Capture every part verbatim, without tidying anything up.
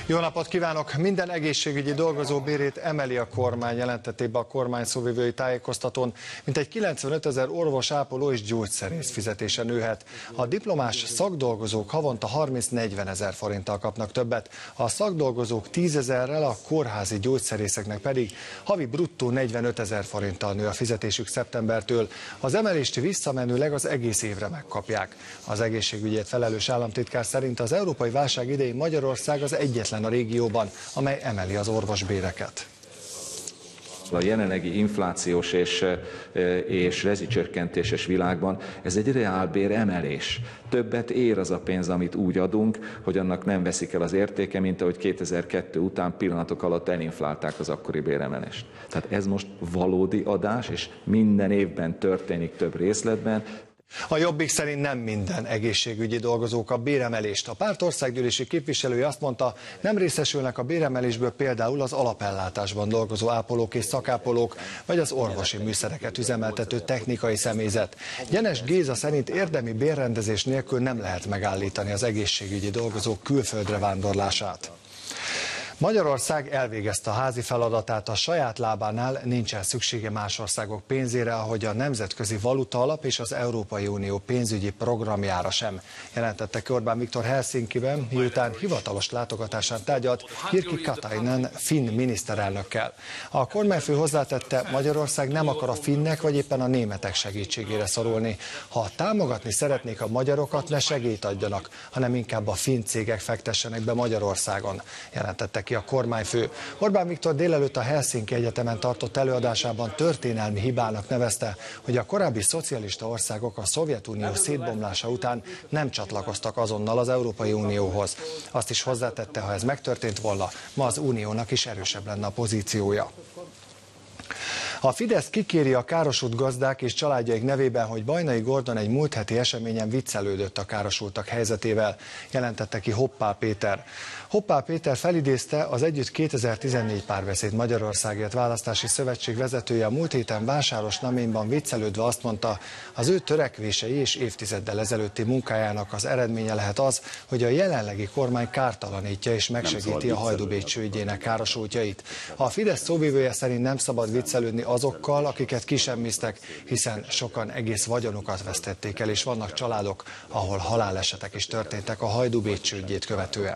Jó napot kívánok! Minden egészségügyi dolgozó bérét emeli a kormány, jelentette be a kormány szóvivői tájékoztatón. Mintegy kilencvenöt ezer orvos, ápoló és gyógyszerész fizetése nőhet. A diplomás szakdolgozók havonta harminc-negyven ezer forinttal kapnak többet, a szakdolgozók tízezerrel, a kórházi gyógyszerészeknek pedig havi bruttó negyvenöt ezer forinttal nő a fizetésük szeptembertől. Az emelést visszamenőleg az egész évre megkapják. Az egészségügyért felelős államtitkár szerint az európai válság idején Magyarország az egyetlen a régióban, amely emeli az orvosbéreket. A jelenlegi inflációs és, és rezsicsökkentéses világban ez egy reálbér emelés. Többet ér az a pénz, amit úgy adunk, hogy annak nem veszik el az értéke, mint ahogy kétezer-kettő után pillanatok alatt elinflálták az akkori béremelést. Tehát ez most valódi adás, és minden évben történik több részletben. A Jobbik szerint nem minden egészségügyi dolgozó kap béremelést. A párt országgyűlési képviselője azt mondta, nem részesülnek a béremelésből például az alapellátásban dolgozó ápolók és szakápolók, vagy az orvosi műszereket üzemeltető technikai személyzet. Gyenes Géza szerint érdemi bérrendezés nélkül nem lehet megállítani az egészségügyi dolgozók külföldre vándorlását. Magyarország elvégezte a házi feladatát, a saját lábánál nincsen szüksége más országok pénzére, ahogy a Nemzetközi Valutaalap és az Európai Unió pénzügyi programjára sem, jelentette ki Orbán Viktor Helsinkiben, miután hivatalos látogatásán tárgyalt Jyrki Katainen finn miniszterelnökkel. A kormányfő hozzátette, Magyarország nem akar a finnek vagy éppen a németek segítségére szorulni. Ha támogatni szeretnék a magyarokat, ne segélyt adjanak, hanem inkább a finn cégek fektessenek be Magyarországon, jelentette ki a kormányfő. Orbán Viktor délelőtt a Helsinki Egyetemen tartott előadásában történelmi hibának nevezte, hogy a korábbi szocialista országok a Szovjetunió szétbomlása után nem csatlakoztak azonnal az Európai Unióhoz. Azt is hozzátette, ha ez megtörtént volna, ma az Uniónak is erősebb lenne a pozíciója. A Fidesz kikéri a károsult gazdák és családjaik nevében, hogy Bajnai Gordon egy múlt heti eseményen viccelődött a károsultak helyzetével, jelentette ki Hoppá Péter. Hoppá Péter felidézte az Együtt kétezer-tizennégy Párbeszéd Magyarországért Választási Szövetség vezetője a múlt héten Vásáros Naményban viccelődve azt mondta, az ő törekvései és évtizeddel ezelőtti munkájának az eredménye lehet az, hogy a jelenlegi kormány kártalanítja és megsegíti a Hajdú-Bécső ügyének károsultjait. A Fidesz szóvivője szerint nem szabad viccelődni azokkal, akiket kisemmiztek, hiszen sokan egész vagyonukat vesztették el, és vannak családok, ahol halálesetek is történtek a Hajdú-Bécső ügyét követően.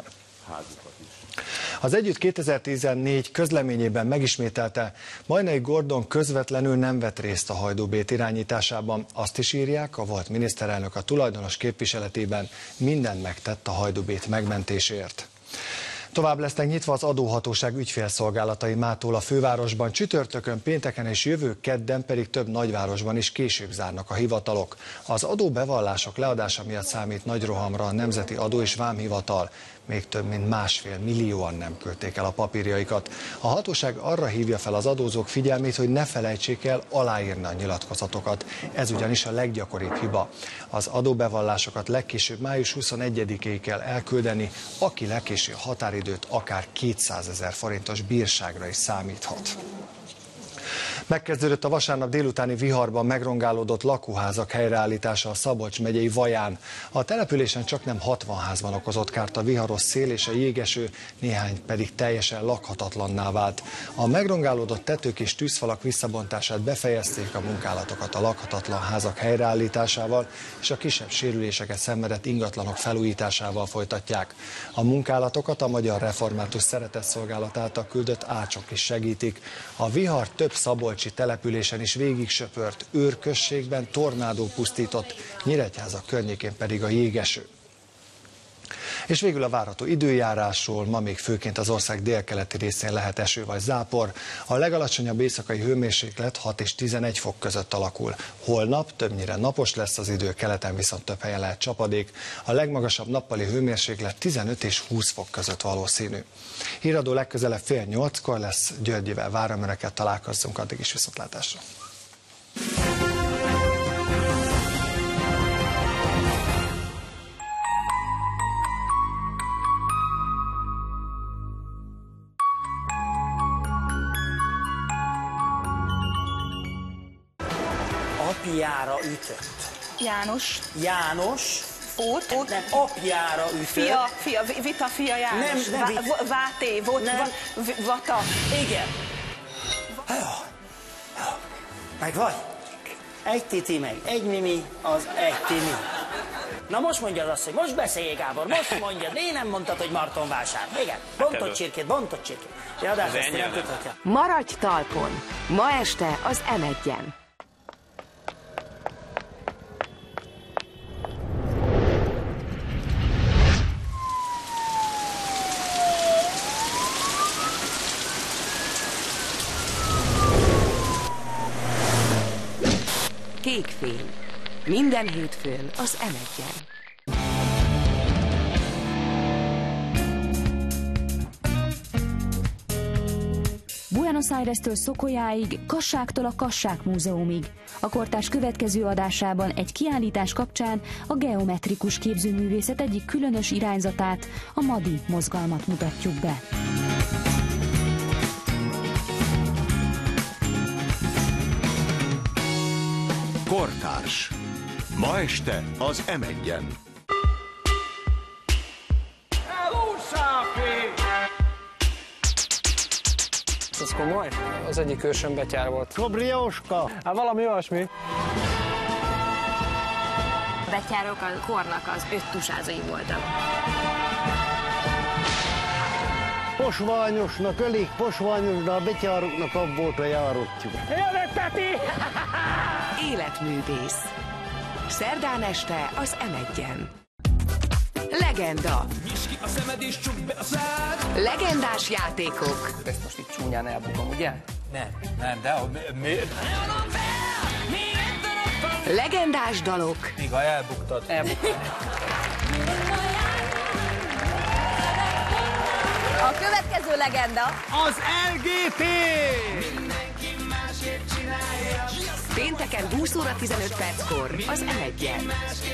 Az Együtt kétezer-tizennégy közleményében megismételte, Bajnai Gordon közvetlenül nem vett részt a Hajdú-Bét irányításában. Azt is írják, a volt miniszterelnök a tulajdonos képviseletében mindent megtett a Hajdú-Bét megmentésért. Tovább lesznek nyitva az adóhatóság ügyfélszolgálatai mától a fővárosban, csütörtökön, pénteken és jövő kedden pedig több nagyvárosban is később zárnak a hivatalok. Az adóbevallások leadása miatt számít nagy rohamra a Nemzeti Adó- és Vámhivatal. Még több mint másfél millióan nem küldték el a papírjaikat. A hatóság arra hívja fel az adózók figyelmét, hogy ne felejtsék el aláírni a nyilatkozatokat. Ez ugyanis a leggyakoribb hiba. Az adóbevallásokat legkésőbb május huszonegyedikéig kell elküldeni, aki lekéső a határidőt, akár kétszázezer forintos bírságra is számíthat. Megkezdődött a vasárnap délutáni viharban megrongálódott lakóházak helyreállítása a Szabolcs megyei Vaján. A településen csaknem hatvan házban okozott kárt a viharos szél és a jégeső, néhány pedig teljesen lakhatatlanná vált. A megrongálódott tetők és tűzfalak visszabontását befejezték, a munkálatokat a lakhatatlan házak helyreállításával és a kisebb sérüléseket szenvedett ingatlanok felújításával folytatják. A munkálatokat a Magyar Református Szeretetszolgálat által küldött ácsok is segítik. A vihar több szabolcsi településen is végig söpört, Őr községben tornádó pusztított, Nyíregyháza környékén pedig a jégeső. És végül a várható időjárásról, ma még főként az ország délkeleti részén lehet eső vagy zápor. A legalacsonyabb éjszakai hőmérséklet hat és tizenegy fok között alakul. Holnap többnyire napos lesz az idő, keleten viszont több helyen lehet csapadék. A legmagasabb nappali hőmérséklet tizenöt és húsz fok között valószínű. Híradó legközelebb fél nyolckor lesz, Györgyivel várom önöket, találkozzunk, addig is viszontlátásra. Apjára ütött. János. János Út, út. Nem, apjára ütött. Fia, fia, Vita fia János. Nem, nem, Vá, Váté, volt, nem. Va, Vata. Igen. Jó. Jó. Meg vagy? Egy titi meg, egy mimi, az egy timi. Na most mondjad azt, hogy most beszéljél, Gábor, most mondjad. Én nem mondtad, hogy Martonvásár. Igen, bontott csirkét, bontott csirkét. Ja, de ezt nem tudhatja. Maradj talpon! Ma este az em egyen. Kékfény. Minden hétfőn az em egyen. Buenos Aires-től Szokolyáig, Kassáktól a Kassák Múzeumig. A kortárs következő adásában egy kiállítás kapcsán a geometrikus képzőművészet egyik különös irányzatát, a Madi mozgalmat mutatjuk be. Kortárs. Ma este az em egyen. Ez komoly? Az egyik ősöm betyár volt. Kobrióska! Hát valami olyasmi. A betyárok a kornak az öttusázai voltak. Posványosnak, elég posványos, de a betyároknak abból volt a járótjuk. Jövök, Peti! Életművész. Szerdán este az em egyen. Legenda. Legendás játékok. Ezt most itt csúnyán elbukom, ugye? Nem, nem, de miért? Legendás dalok. Még ha elbuktad. Elbuktam. A következő legenda Az el gé té! Pénteken húsz óra tizenöt perckor az em egyen.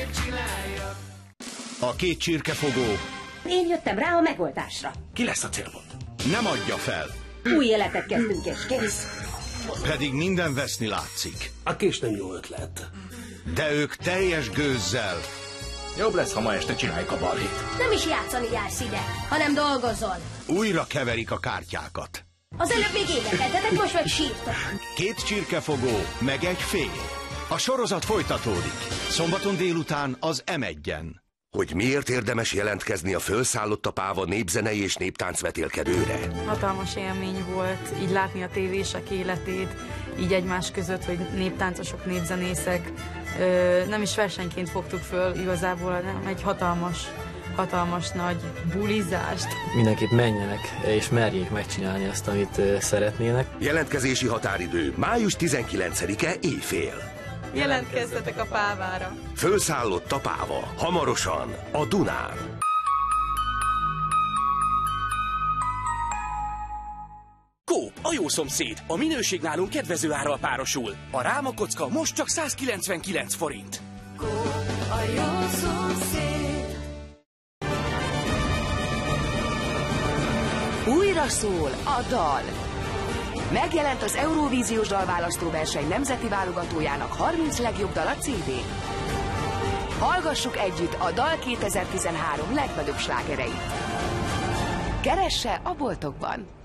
A két csirkefogó Én jöttem rá a megoldásra. ki lesz a célpont? Nem adja fel, Új életet kezdünk, és kész. pedig minden veszni látszik. A kés nem jó ötlet. De ők teljes gőzzel Jobb lesz, ha ma este csináljuk a balhét. Nem is játszani jársz ide, hanem dolgozol. újra keverik a kártyákat. Az előbb még énekeltetek, most meg sírtok. Két csirkefogó, meg egy fél. A sorozat folytatódik. Szombaton délután az em egyen. Hogy miért érdemes jelentkezni a Fölszállott a páva népzenei és néptáncvetélkedőre? Hatalmas élmény volt így látni a tévések életét, így egymás között, hogy néptáncosok, népzenészek. Ö, nem is versenyként fogtuk föl igazából, hanem egy hatalmas, hatalmas nagy bulizást. Mindenképp menjenek, és merjék megcsinálni azt, amit szeretnének. Jelentkezési határidő május tizenkilencedike éjfél. Jelentkezzetek a pávára! Fölszállott a páva. Hamarosan a Dunán. Coop, a jó szomszéd. A minőség nálunk kedvező árral párosul. A rámakocka most csak százkilencvenkilenc forint. Coop, a jó szomszéd. Újra szól a dal. Megjelent az Eurovíziós dalválasztóverseny nemzeti válogatójának harminc legjobb dala cé dé. Hallgassuk együtt a dal kétezer-tizenhárom legnagyobb slágereit. Keresse a boltokban!